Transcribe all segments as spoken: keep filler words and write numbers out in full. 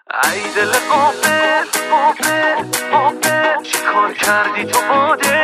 ای دل غافل غافل غافل چی کار کردی تو باده؟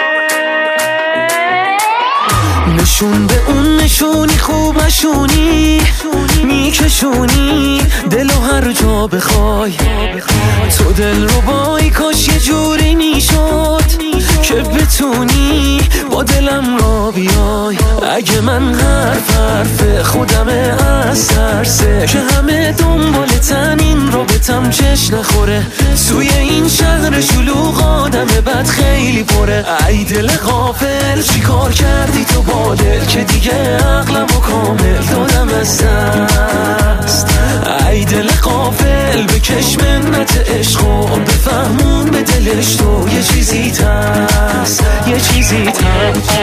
نشون به اون نشونی خوب نشونی میکشونی دلو هر جا بخوای، تو دل رو بای کاش یه جوری میشد که بتونی با دلم را بیای. اگه من حرف حرف خودمه از ترسه که همه دنبالتن این رابطم چش نخوره، توی این شهر شلوغ آدم بد خیلی پره. ای دل غافل چی کار کردی تو با دل که دیگه عقلم و کامل دادم از دست. ای دل غافل بکش منت عشق و بفهمون به دلش تو یه چیزی هست، یه چیزی هست.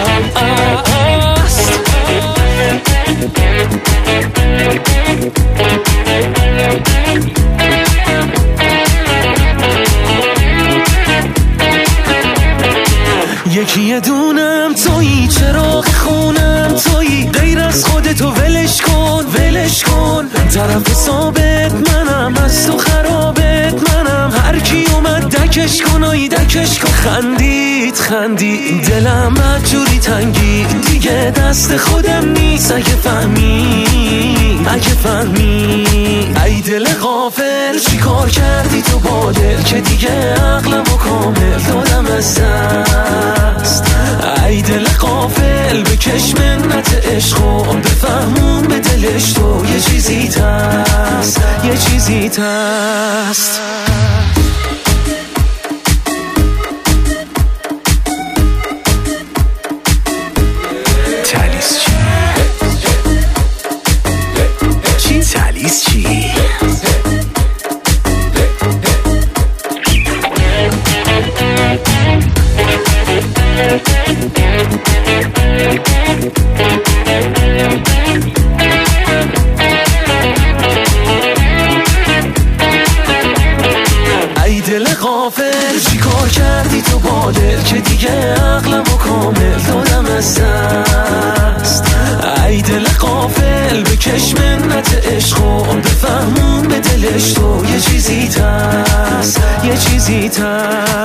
یکی یه دونم تویی، چراغ خونم تویی، غیر از خودتو ولش کن ولش کن. طرف ثابت منم، از تو خرابت منم، هر کی اومد دکش کن آی دکش کن. خندید خندید دلم مجوری تنگی، دیگه دست خودم نیست اگه فهمی اگه فهمی. ای دل غافل چی کار کردی تو با دل که دیگه عقلم و کامل دادم از دست. ای دل غافل بکش منت عشق و بفهمون به دلش تو یه چیزی هست، یه چیزی هست. تالیس چی؟ چی تالیس چی؟ ای دل غافل چی کار کردی تو با دل که دیگه عقلم و کامل دادم از دست. ای دل غافل بکش منت عشق و بفهمون به دلش تو یه چیزی هست، یه چیزی هست.